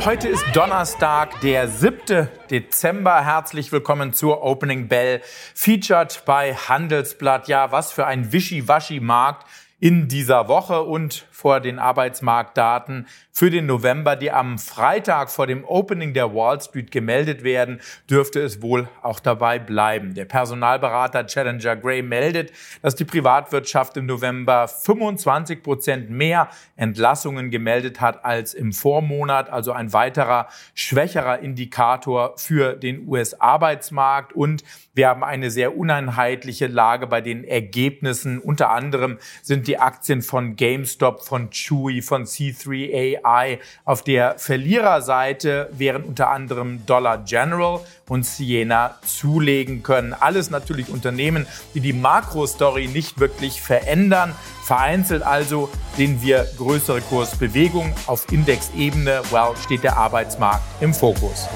Heute ist Donnerstag, der 7. Dezember. Herzlich willkommen zur Opening Bell, featured bei Handelsblatt. Ja, was für ein Wischiwaschi-Markt in dieser Woche und vor den Arbeitsmarktdaten für den November, die am Freitag vor dem Opening der Wall Street gemeldet werden, dürfte es wohl auch dabei bleiben. Der Personalberater Challenger Gray meldet, dass die Privatwirtschaft im November 25% mehr Entlassungen gemeldet hat als im Vormonat, also ein weiterer schwächerer Indikator für den US-Arbeitsmarkt. Und wir haben eine sehr uneinheitliche Lage bei den Ergebnissen. Unter anderem sind die Aktien von GameStop, von Chewy, von C3AI auf der Verliererseite, während unter anderem Dollar General und Ciena zulegen können. Alles natürlich Unternehmen, die die Makrostory nicht wirklich verändern. Vereinzelt also sehen wir größere Kursbewegungen. Auf Indexebene, steht der Arbeitsmarkt im Fokus.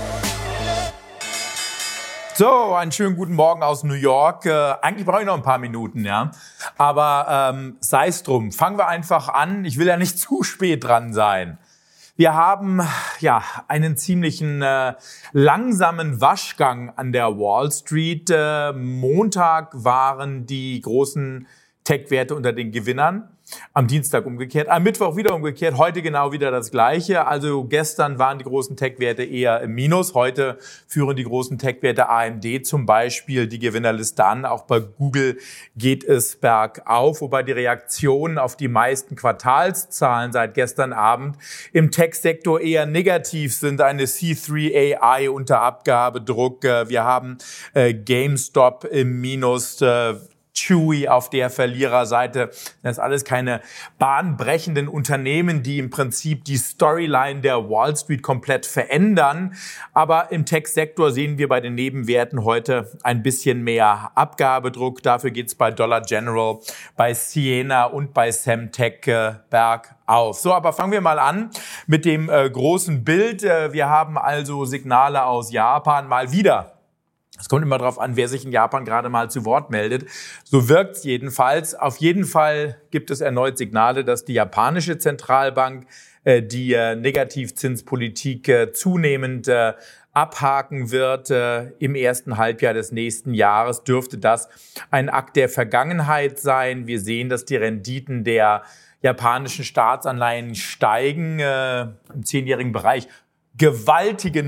So, einen schönen guten Morgen aus New York. Eigentlich brauche ich noch ein paar Minuten, ja. Aber sei es drum. Fangen wir einfach an. Ich will ja nicht zu spät dran sein. Wir haben ja einen ziemlichen langsamen Waschgang an der Wall Street. Montag waren die großen Tech-Werte unter den Gewinnern. Am Dienstag umgekehrt, am Mittwoch wieder umgekehrt, heute genau wieder das Gleiche. Also gestern waren die großen Tech-Werte eher im Minus, heute führen die großen Tech-Werte AMD zum Beispiel die Gewinnerliste an. Auch bei Google geht es bergauf, wobei die Reaktionen auf die meisten Quartalszahlen seit gestern Abend im Tech-Sektor eher negativ sind. Eine C3AI unter Abgabedruck, wir haben GameStop im Minus, Chewy auf der Verliererseite. Das ist alles keine bahnbrechenden Unternehmen, die im Prinzip die Storyline der Wall Street komplett verändern. Aber im Tech-Sektor sehen wir bei den Nebenwerten heute ein bisschen mehr Abgabedruck. Dafür geht's bei Dollar General, bei Ciena und bei Semtech bergauf. So, aber fangen wir mal an mit dem großen Bild. Wir haben also Signale aus Japan mal wieder. Es kommt immer darauf an, wer sich in Japan gerade mal zu Wort meldet. So wirkt's jedenfalls. Auf jeden Fall gibt es erneut Signale, dass die japanische Zentralbank die Negativzinspolitik zunehmend abhaken wird. Im ersten Halbjahr des nächsten Jahres dürfte das ein Akt der Vergangenheit sein. Wir sehen, dass die Renditen der japanischen Staatsanleihen steigen im 10-jährigen Bereich. Gewaltige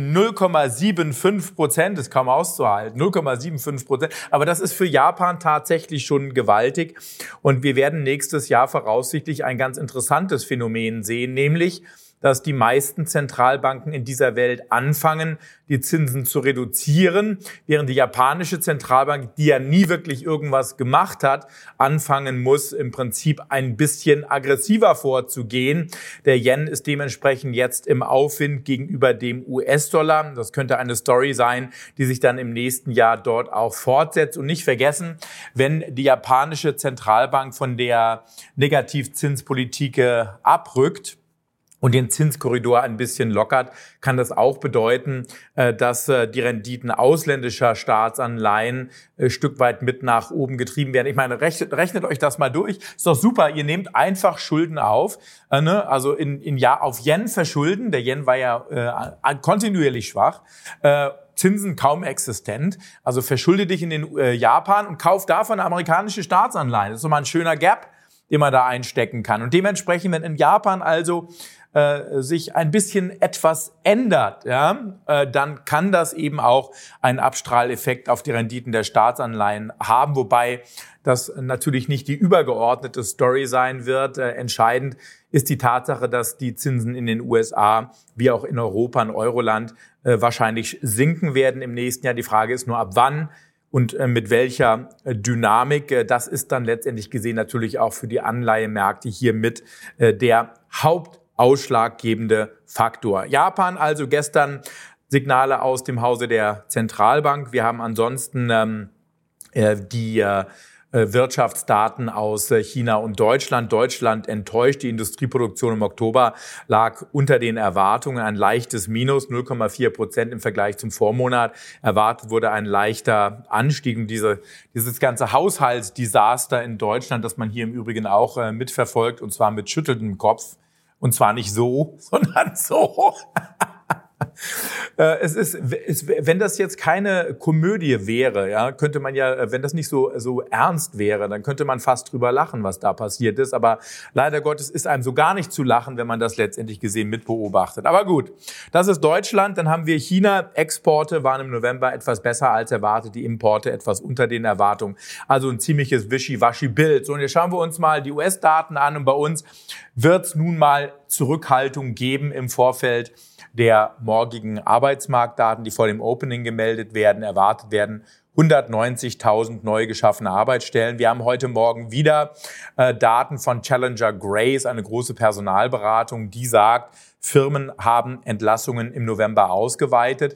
0,75%, ist kaum auszuhalten, 0,75%. Aber das ist für Japan tatsächlich schon gewaltig. Und wir werden nächstes Jahr voraussichtlich ein ganz interessantes Phänomen sehen, nämlich, dass die meisten Zentralbanken in dieser Welt anfangen, die Zinsen zu reduzieren, während die japanische Zentralbank, die ja nie wirklich irgendwas gemacht hat, anfangen muss, im Prinzip ein bisschen aggressiver vorzugehen. Der Yen ist dementsprechend jetzt im Aufwind gegenüber dem US-Dollar. Das könnte eine Story sein, die sich dann im nächsten Jahr dort auch fortsetzt. Und nicht vergessen, wenn die japanische Zentralbank von der Negativzinspolitik abrückt und den Zinskorridor ein bisschen lockert, kann das auch bedeuten, dass die Renditen ausländischer Staatsanleihen ein Stück weit mit nach oben getrieben werden. Ich meine, rechnet euch das mal durch. Ist doch super, ihr nehmt einfach Schulden auf, also auf Yen verschulden. Der Yen war ja kontinuierlich schwach. Zinsen kaum existent. Also verschulde dich in den Japan und kauf davon amerikanische Staatsanleihen. Das ist so mal ein schöner Gap, den man da einstecken kann. Und dementsprechend, wenn in Japan also sich ein bisschen etwas ändert, ja, dann kann das eben auch einen Abstrahleffekt auf die Renditen der Staatsanleihen haben, wobei das natürlich nicht die übergeordnete Story sein wird. Entscheidend ist die Tatsache, dass die Zinsen in den USA wie auch in Europa, in Euroland, wahrscheinlich sinken werden im nächsten Jahr. Die Frage ist nur, ab wann und mit welcher Dynamik. Das ist dann letztendlich gesehen natürlich auch für die Anleihemärkte hier mit der hauptausschlaggebende Faktor. Japan also gestern Signale aus dem Hause der Zentralbank. Wir haben ansonsten die Wirtschaftsdaten aus China und Deutschland. Deutschland enttäuscht. Die Industrieproduktion im Oktober lag unter den Erwartungen. Ein leichtes Minus, 0,4% im Vergleich zum Vormonat. Erwartet wurde ein leichter Anstieg. Und dieses ganze Haushaltsdesaster in Deutschland, das man hier im Übrigen auch mitverfolgt, und zwar mit schüttelndem Kopf. Und zwar nicht so, sondern so. Wenn das jetzt keine Komödie wäre, ja, könnte man ja, wenn das nicht so ernst wäre, dann könnte man fast drüber lachen, was da passiert ist. Aber leider Gottes ist einem so gar nicht zu lachen, wenn man das letztendlich gesehen mitbeobachtet. Aber gut, das ist Deutschland. Dann haben wir China. Exporte waren im November etwas besser als erwartet, die Importe etwas unter den Erwartungen. Also ein ziemliches Wischiwaschi-Bild. So, und jetzt schauen wir uns mal die US-Daten an. Und bei uns wird es nun mal Zurückhaltung geben im Vorfeld der morgigen Arbeitsmarktdaten, die vor dem Opening gemeldet werden, erwartet werden. 190.000 neu geschaffene Arbeitsstellen. Wir haben heute Morgen wieder Daten von Challenger Grace, eine große Personalberatung, die sagt, Firmen haben Entlassungen im November ausgeweitet.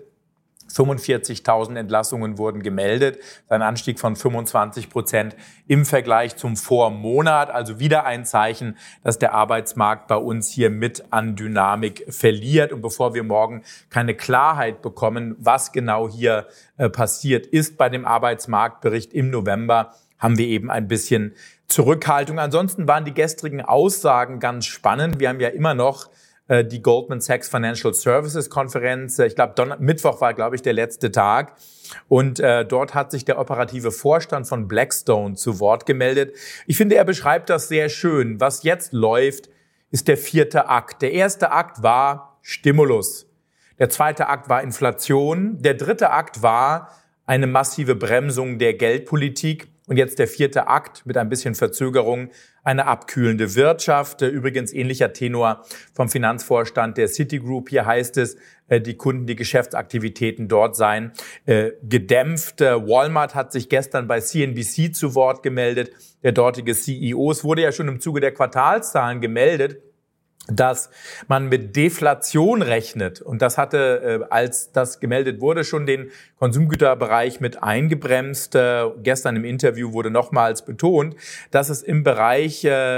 45.000 Entlassungen wurden gemeldet, ein Anstieg von 25% im Vergleich zum Vormonat. Also wieder ein Zeichen, dass der Arbeitsmarkt bei uns hier mit an Dynamik verliert. Und bevor wir morgen keine Klarheit bekommen, was genau hier passiert ist bei dem Arbeitsmarktbericht im November, haben wir eben ein bisschen Zurückhaltung. Ansonsten waren die gestrigen Aussagen ganz spannend. Wir haben ja immer noch die Goldman Sachs Financial Services Konferenz. Ich glaube, Mittwoch war, glaube ich, der letzte Tag. Und dort hat sich der operative Vorstand von Blackstone zu Wort gemeldet. Ich finde, er beschreibt das sehr schön. Was jetzt läuft, ist der 4. Akt. Der erste Akt war Stimulus. Der zweite Akt war Inflation. Der dritte Akt war eine massive Bremsung der Geldpolitik. Und jetzt der 4. Akt mit ein bisschen Verzögerung, eine abkühlende Wirtschaft. Übrigens ähnlicher Tenor vom Finanzvorstand der Citigroup. Hier heißt es, die Kunden, die Geschäftsaktivitäten dort seien gedämpft. Walmart hat sich gestern bei CNBC zu Wort gemeldet. Der dortige CEO. Es wurde ja schon im Zuge der Quartalszahlen gemeldet, dass man mit Deflation rechnet. Und das hatte, als das gemeldet wurde, schon den Konsumgüterbereich mit eingebremst. Gestern im Interview wurde nochmals betont, dass es im Bereich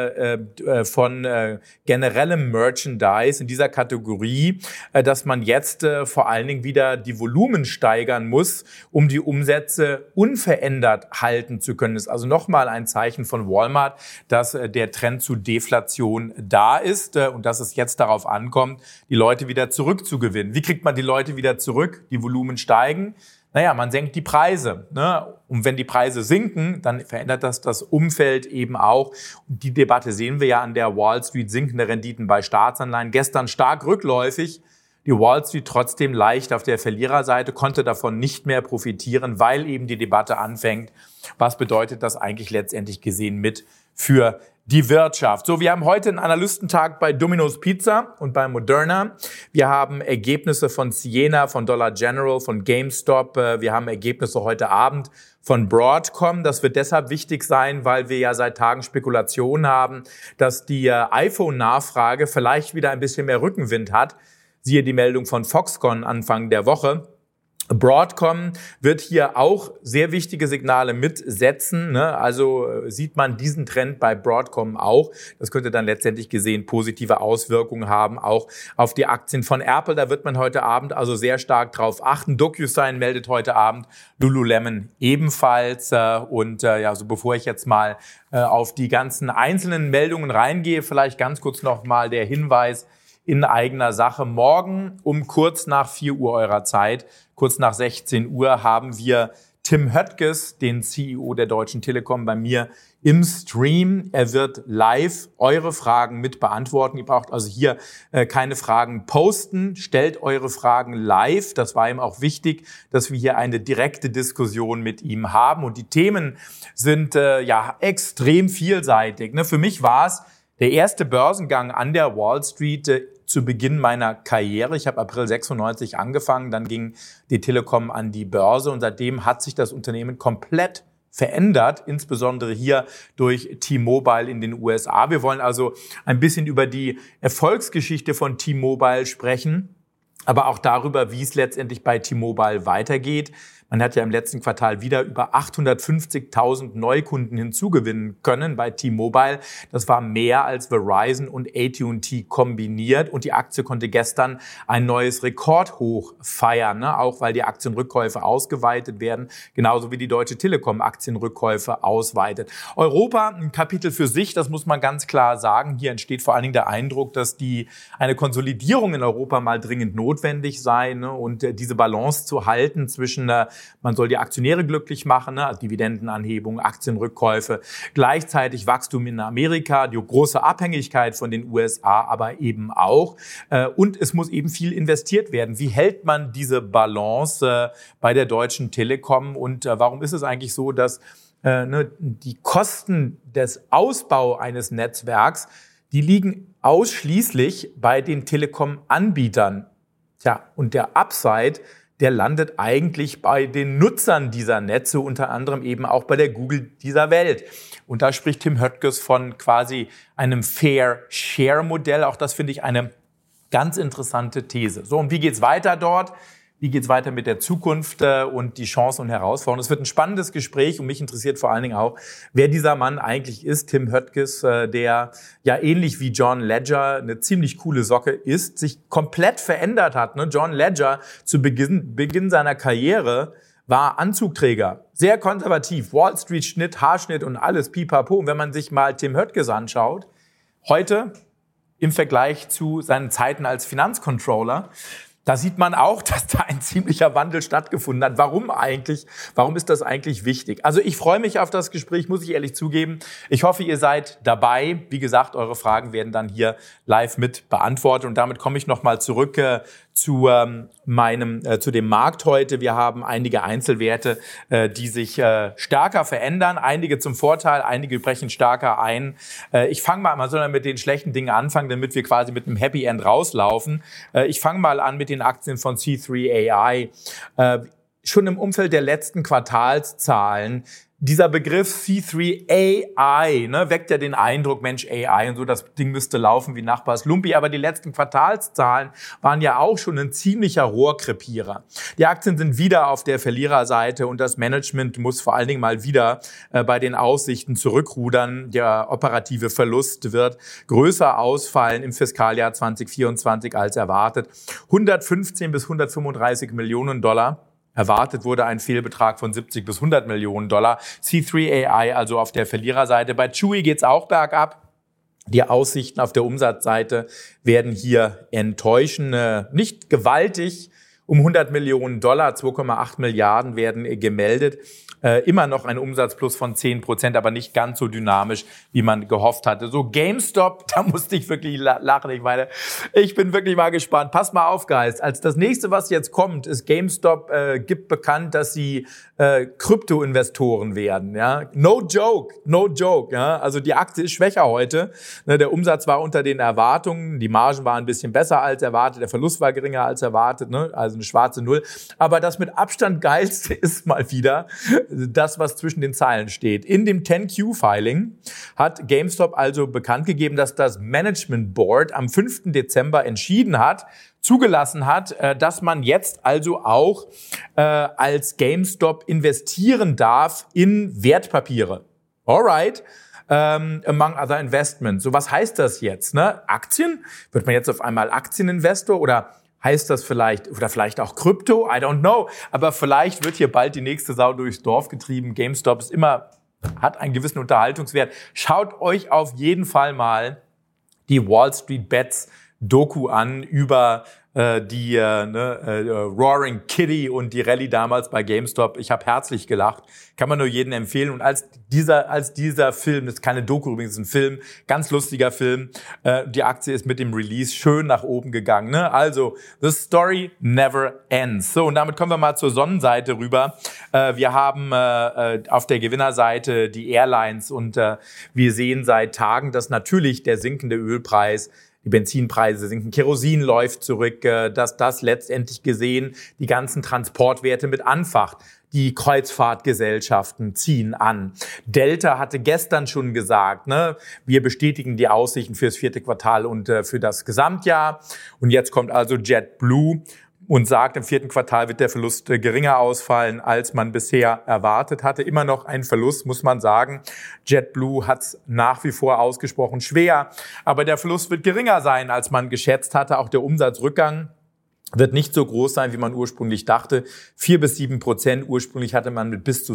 von generellem Merchandise in dieser Kategorie, dass man jetzt vor allen Dingen wieder die Volumen steigern muss, um die Umsätze unverändert halten zu können. Das ist also nochmal ein Zeichen von Walmart, dass der Trend zu Deflation da ist. Und dass es jetzt darauf ankommt, die Leute wieder zurückzugewinnen. Wie kriegt man die Leute wieder zurück? Die Volumen steigen. Naja, man senkt die Preise. Ne? Und wenn die Preise sinken, dann verändert das Umfeld eben auch. Und die Debatte sehen wir ja an der Wall Street, sinkende Renditen bei Staatsanleihen. Gestern stark rückläufig. Die Wall Street trotzdem leicht auf der Verliererseite, konnte davon nicht mehr profitieren, weil eben die Debatte anfängt. Was bedeutet das eigentlich letztendlich gesehen mit für die Wirtschaft? So, wir haben heute einen Analystentag bei Domino's Pizza und bei Moderna. Wir haben Ergebnisse von Ciena, von Dollar General, von GameStop. Wir haben Ergebnisse heute Abend von Broadcom. Das wird deshalb wichtig sein, weil wir ja seit Tagen Spekulationen haben, dass die iPhone-Nachfrage vielleicht wieder ein bisschen mehr Rückenwind hat. Siehe die Meldung von Foxconn Anfang der Woche. Broadcom wird hier auch sehr wichtige Signale mitsetzen. Ne? Also sieht man diesen Trend bei Broadcom auch. Das könnte dann letztendlich gesehen positive Auswirkungen haben, auch auf die Aktien von Apple. Da wird man heute Abend also sehr stark drauf achten. DocuSign meldet heute Abend, Lululemon ebenfalls. So bevor ich jetzt mal auf die ganzen einzelnen Meldungen reingehe, vielleicht ganz kurz noch mal der Hinweis in eigener Sache. Morgen um kurz nach 4 Uhr eurer Zeit, kurz nach 16 Uhr, haben wir Tim Höttges, den CEO der Deutschen Telekom, bei mir im Stream. Er wird live eure Fragen mit beantworten. Ihr braucht also hier keine Fragen posten. Stellt eure Fragen live. Das war ihm auch wichtig, dass wir hier eine direkte Diskussion mit ihm haben. Und die Themen sind extrem vielseitig. Ne? Für mich war es der erste Börsengang an der Wall Street zu Beginn meiner Karriere. Ich habe April 96 angefangen, dann ging die Telekom an die Börse und seitdem hat sich das Unternehmen komplett verändert, insbesondere hier durch T-Mobile in den USA. Wir wollen also ein bisschen über die Erfolgsgeschichte von T-Mobile sprechen, aber auch darüber, wie es letztendlich bei T-Mobile weitergeht. Man hat ja im letzten Quartal wieder über 850.000 Neukunden hinzugewinnen können bei T-Mobile. Das war mehr als Verizon und AT&T kombiniert. Und die Aktie konnte gestern ein neues Rekordhoch feiern, ne? Auch weil die Aktienrückkäufe ausgeweitet werden, genauso wie die Deutsche Telekom Aktienrückkäufe ausweitet. Europa, ein Kapitel für sich, das muss man ganz klar sagen. Hier entsteht vor allen Dingen der Eindruck, dass eine Konsolidierung in Europa mal dringend notwendig sei, ne? Und diese Balance zu halten zwischen, man soll die Aktionäre glücklich machen, ne? Also Dividendenanhebung, Aktienrückkäufe, gleichzeitig Wachstum in Amerika, die große Abhängigkeit von den USA, aber eben auch. Und es muss eben viel investiert werden. Wie hält man diese Balance bei der Deutschen Telekom? Und warum ist es eigentlich so, dass die Kosten des Ausbaus eines Netzwerks, die liegen ausschließlich bei den Telekom-Anbietern? Tja, und der Upside, der landet eigentlich bei den Nutzern dieser Netze, unter anderem eben auch bei der Google dieser Welt. Und da spricht Tim Höttges von quasi einem Fair-Share-Modell. Auch das finde ich eine ganz interessante These. So, und wie geht's weiter dort? Wie geht's weiter mit der Zukunft und die Chancen und Herausforderungen? Es wird ein spannendes Gespräch und mich interessiert vor allen Dingen auch, wer dieser Mann eigentlich ist, Tim Höttges, der ja ähnlich wie John Legere eine ziemlich coole Socke ist, sich komplett verändert hat. Ne? John Legere zu Beginn seiner Karriere war Anzugträger, sehr konservativ, Wall Street Schnitt, Haarschnitt und alles pipapo. Und wenn man sich mal Tim Höttges anschaut, heute im Vergleich zu seinen Zeiten als Finanzcontroller, da sieht man auch, dass da ein ziemlicher Wandel stattgefunden hat. Warum eigentlich? Warum ist das eigentlich wichtig? Also ich freue mich auf das Gespräch, muss ich ehrlich zugeben. Ich hoffe, ihr seid dabei. Wie gesagt, eure Fragen werden dann hier live mit beantwortet. Und damit komme ich nochmal zurück zu dem Markt heute. Wir haben einige Einzelwerte, die sich stärker verändern. Einige zum Vorteil, einige brechen stärker ein. Ich fange mal soll mit den schlechten Dingen anfangen, damit wir quasi mit einem Happy End rauslaufen. Ich fange mal an mit den Aktien von C3 AI. Schon im Umfeld der letzten Quartalszahlen, dieser Begriff C3 AI, ne, weckt ja den Eindruck, Mensch, AI und so, das Ding müsste laufen wie Nachbars Lumpi. Aber die letzten Quartalszahlen waren ja auch schon ein ziemlicher Rohrkrepierer. Die Aktien sind wieder auf der Verliererseite und das Management muss vor allen Dingen mal wieder bei den Aussichten zurückrudern. Der operative Verlust wird größer ausfallen im Fiskaljahr 2024 als erwartet. 115 bis 135 Millionen Dollar. Erwartet wurde ein Fehlbetrag von 70 bis 100 Millionen Dollar. C3 AI also auf der Verliererseite. Bei Chewy geht's auch bergab. Die Aussichten auf der Umsatzseite werden hier enttäuschen. Nicht gewaltig. Um 100 Millionen Dollar, 2,8 Milliarden werden gemeldet. Immer noch ein Umsatzplus von 10%, aber nicht ganz so dynamisch, wie man gehofft hatte. So GameStop, da musste ich wirklich lachen. Ich bin wirklich mal gespannt. Pass mal auf, Guys. Als das nächste, was jetzt kommt, ist GameStop gibt bekannt, dass sie Krypto-Investoren werden. Ja? No joke. Ja? Also die Aktie ist schwächer heute. Der Umsatz war unter den Erwartungen. Die Margen waren ein bisschen besser als erwartet. Der Verlust war geringer als erwartet. Also eine schwarze Null. Aber das mit Abstand Geilste ist mal wieder das, was zwischen den Zeilen steht. In dem 10Q-Filing hat GameStop also bekannt gegeben, dass das Management Board am 5. Dezember zugelassen hat, dass man jetzt also auch als GameStop investieren darf in Wertpapiere. Alright. Among other investments. So, was heißt das jetzt? Ne? Aktien? Wird man jetzt auf einmal Aktieninvestor oder heißt das vielleicht, oder vielleicht auch Krypto? I don't know. Aber vielleicht wird hier bald die nächste Sau durchs Dorf getrieben. GameStop hat einen gewissen Unterhaltungswert. Schaut euch auf jeden Fall mal die Wall Street Bets Doku an über die Roaring Kitty und die Rallye damals bei GameStop. Ich habe herzlich gelacht. Kann man nur jedem empfehlen. Und als dieser Film, das ist keine Doku übrigens, ist ein Film, ganz lustiger Film, die Aktie ist mit dem Release schön nach oben gegangen. Ne? Also, the story never ends. So, und damit kommen wir mal zur Sonnenseite rüber. Wir haben auf der Gewinnerseite die Airlines und wir sehen seit Tagen, dass natürlich der sinkende Ölpreis, die Benzinpreise sinken, Kerosin läuft zurück, dass das letztendlich gesehen die ganzen Transportwerte mit anfacht. Die Kreuzfahrtgesellschaften ziehen an. Delta hatte gestern schon gesagt, ne, wir bestätigen die Aussichten fürs 4. Quartal und für das Gesamtjahr. Und jetzt kommt also JetBlue. und sagt, im 4. Quartal wird der Verlust geringer ausfallen, als man bisher erwartet hatte. Immer noch ein Verlust, muss man sagen. JetBlue hat es nach wie vor ausgesprochen schwer, aber der Verlust wird geringer sein, als man geschätzt hatte. Auch der Umsatzrückgang wird nicht so groß sein, wie man ursprünglich dachte. 4-7%. Ursprünglich hatte man mit bis zu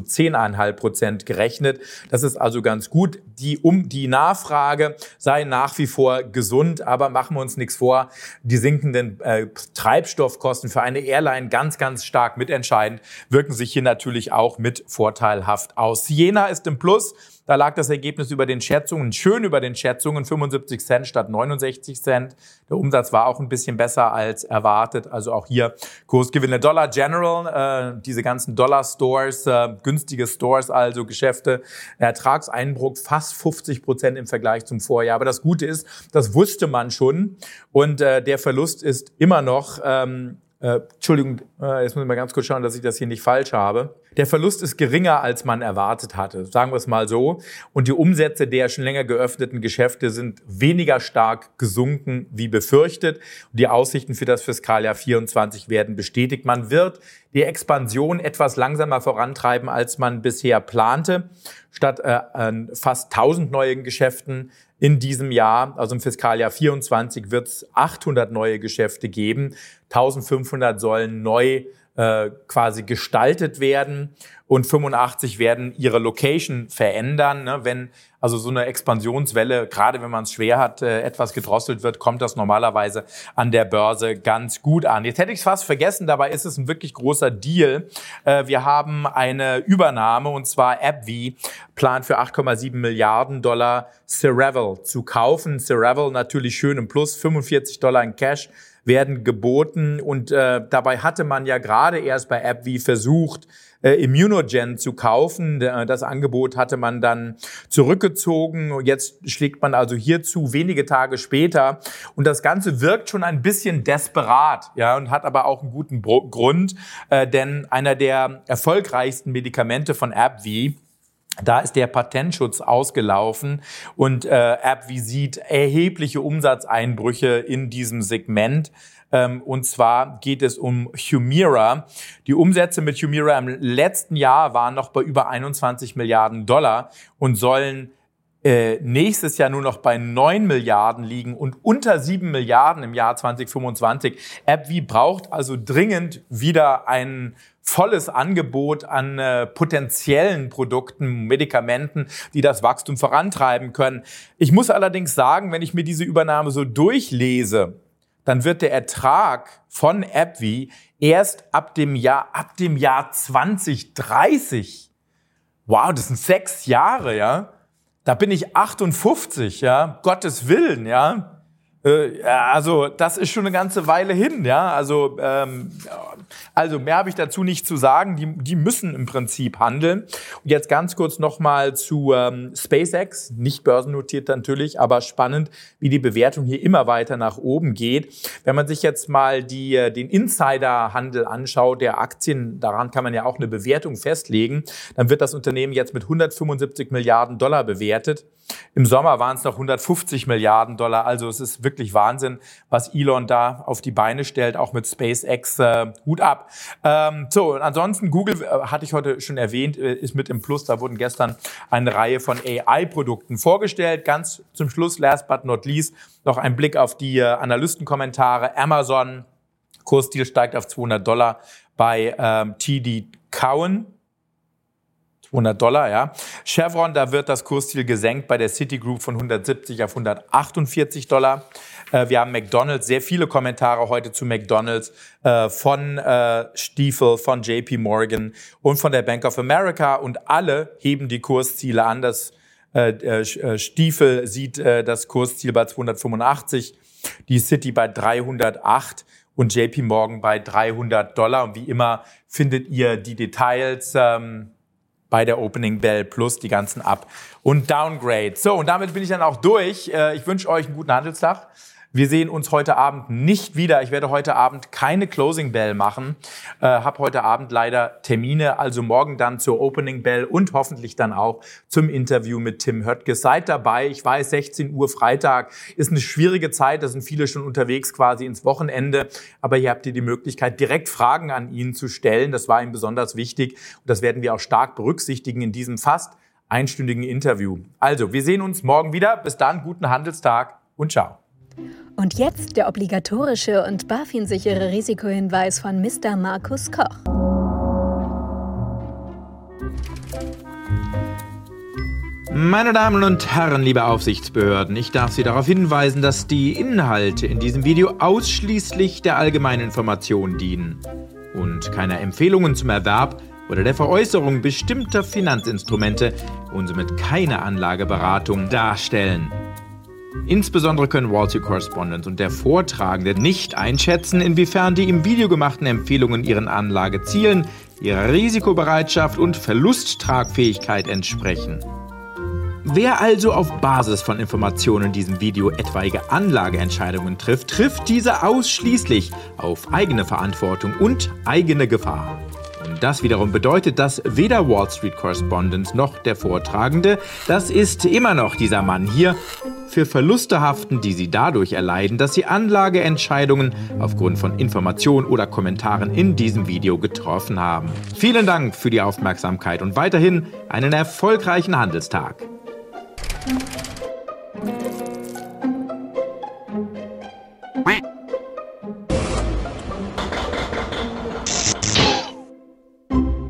10,5% gerechnet. Das ist also ganz gut. Die Nachfrage sei nach wie vor gesund, aber machen wir uns nichts vor. Die sinkenden Treibstoffkosten für eine Airline ganz, ganz stark mitentscheidend, wirken sich hier natürlich auch mit vorteilhaft aus. Siena ist im Plus. Da lag das Ergebnis schön über den Schätzungen, 75 Cent statt 69 Cent. Der Umsatz war auch ein bisschen besser als erwartet. Also auch hier Kursgewinne. Dollar General, diese ganzen Dollar-Stores, günstige Stores, also Geschäfte, Ertragseinbruch fast 50% im Vergleich zum Vorjahr. Aber das Gute ist, das wusste man schon. Und der Verlust ist immer noch... Entschuldigung, jetzt muss ich mal ganz kurz schauen, dass ich das hier nicht falsch habe. Der Verlust ist geringer, als man erwartet hatte, sagen wir es mal so. Und die Umsätze der schon länger geöffneten Geschäfte sind weniger stark gesunken wie befürchtet. Und die Aussichten für das Fiskaljahr 24 werden bestätigt. Man wird die Expansion etwas langsamer vorantreiben, als man bisher plante. Statt fast 1000 neuen Geschäften in diesem Jahr, also im Fiskaljahr 24, wird es 800 neue Geschäfte geben. 1500 sollen neu quasi gestaltet werden und 85 werden ihre Location verändern. Ne? Wenn also so eine Expansionswelle, gerade wenn man es schwer hat, etwas gedrosselt wird, kommt das normalerweise an der Börse ganz gut an. Jetzt hätte ich es fast vergessen, dabei ist es ein wirklich großer Deal. Wir haben eine Übernahme und zwar AbbVie plant für $8,7 Milliarden Cerevel zu kaufen. Cerevel natürlich schön im Plus, $45 in Cash werden geboten und dabei hatte man ja gerade erst bei AbbVie versucht, Immunogen zu kaufen. Das Angebot hatte man dann zurückgezogen. Jetzt schlägt man also hierzu wenige Tage später. Und das Ganze wirkt schon ein bisschen desperat, ja, und hat aber auch einen guten Grund, denn einer der erfolgreichsten Medikamente von AbbVie, da ist der Patentschutz ausgelaufen und AbbVie sieht erhebliche Umsatzeinbrüche in diesem Segment. Und zwar geht es um Humira. Die Umsätze mit Humira im letzten Jahr waren noch bei über $21 Milliarden und sollen nächstes Jahr nur noch bei 9 Milliarden liegen und unter 7 Milliarden im Jahr 2025. AbbVie braucht also dringend wieder ein volles Angebot an potenziellen Produkten, Medikamenten, die das Wachstum vorantreiben können. Ich muss allerdings sagen, wenn ich mir diese Übernahme so durchlese, dann wird der Ertrag von AbbVie erst ab dem Jahr 2030. Wow, das sind 6 Jahre, ja. Da bin ich 58, ja. Gottes Willen, ja. Also das ist schon eine ganze Weile hin, ja. Also mehr habe ich dazu nicht zu sagen. Die müssen im Prinzip handeln. Und jetzt ganz kurz nochmal zu SpaceX, nicht börsennotiert natürlich, aber spannend, wie die Bewertung hier immer weiter nach oben geht. Wenn man sich jetzt mal den Insiderhandel anschaut, der Aktien, daran kann man ja auch eine Bewertung festlegen, dann wird das Unternehmen jetzt mit $175 Milliarden bewertet. Im Sommer waren es noch $150 Milliarden. Also es ist wirklich Wahnsinn, was Elon da auf die Beine stellt, auch mit SpaceX. Hut ab. Und ansonsten Google, hatte ich heute schon erwähnt, ist mit im Plus. Da wurden gestern eine Reihe von AI-Produkten vorgestellt. Ganz zum Schluss, last but not least, noch ein Blick auf die Analystenkommentare. Amazon, Kursziel steigt auf $200 bei TD Cowen. $100, ja. Chevron, da wird das Kursziel gesenkt bei der Citigroup von 170 auf $148. Wir haben McDonald's, sehr viele Kommentare heute zu McDonald's von Stifel, von JP Morgan und von der Bank of America und alle heben die Kursziele an. Das Stifel sieht das Kursziel bei 285, die Citi bei 308 und JP Morgan bei $300. Und wie immer findet ihr die Details bei der Opening Bell plus die ganzen Up- und Downgrades. So, und damit bin ich dann auch durch. Ich wünsche euch einen guten Handelstag. Wir sehen uns heute Abend nicht wieder. Ich werde heute Abend keine Closing Bell machen. Habe heute Abend leider Termine, also morgen dann zur Opening Bell und hoffentlich dann auch zum Interview mit Tim Höttges. Seid dabei. Ich weiß, 16 Uhr Freitag ist eine schwierige Zeit. Da sind viele schon unterwegs quasi ins Wochenende. Aber hier habt ihr die Möglichkeit, direkt Fragen an ihn zu stellen. Das war ihm besonders wichtig. Und das werden wir auch stark berücksichtigen in diesem fast einstündigen Interview. Also, wir sehen uns morgen wieder. Bis dann, guten Handelstag und ciao. Und jetzt der obligatorische und BaFin-sichere Risikohinweis von Mr. Markus Koch. Meine Damen und Herren, liebe Aufsichtsbehörden, ich darf Sie darauf hinweisen, dass die Inhalte in diesem Video ausschließlich der allgemeinen Information dienen und keine Empfehlungen zum Erwerb oder der Veräußerung bestimmter Finanzinstrumente und somit keine Anlageberatung darstellen. Insbesondere können Wall Street Correspondent und der Vortragende nicht einschätzen, inwiefern die im Video gemachten Empfehlungen ihren Anlagezielen, ihrer Risikobereitschaft und Verlusttragfähigkeit entsprechen. Wer also auf Basis von Informationen in diesem Video etwaige Anlageentscheidungen trifft, trifft diese ausschließlich auf eigene Verantwortung und eigene Gefahr. Und das wiederum bedeutet, dass weder Wall Street Correspondent noch der Vortragende, das ist immer noch dieser Mann hier, für Verluste haften, die sie dadurch erleiden, dass sie Anlageentscheidungen aufgrund von Informationen oder Kommentaren in diesem Video getroffen haben. Vielen Dank für die Aufmerksamkeit und weiterhin einen erfolgreichen Handelstag. Quack.